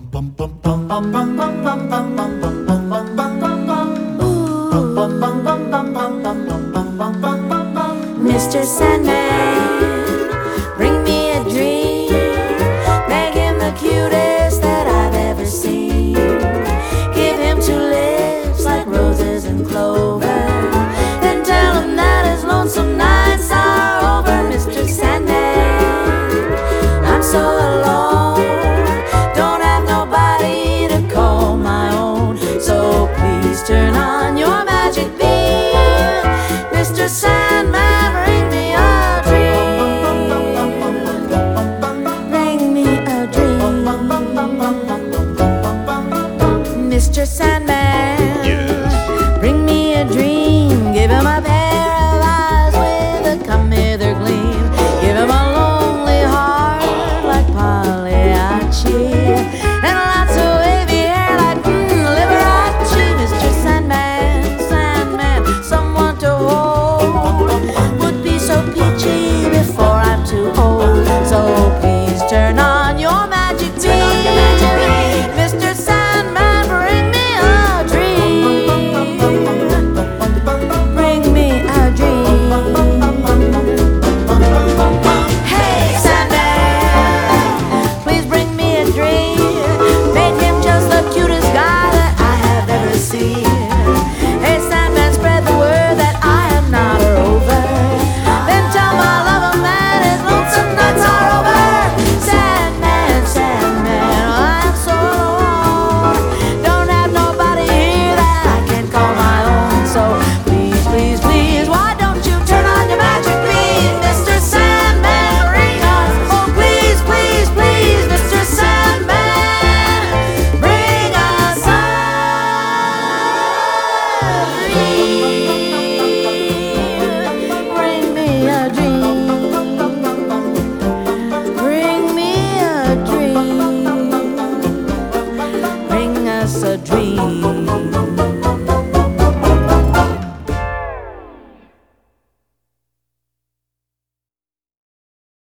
Mr. Sandman, bring me a dream. Make him the cutest that I've ever seen. Give him two lips like roses and clover. Then tell him that his lonesome nights are over. Mr. Sandman, I'm so alone, don't have nobody to call my own. So please turn on your magic beam, Mr. Sandman, bring me a dream. Bring me a dream, Mr. Sandman.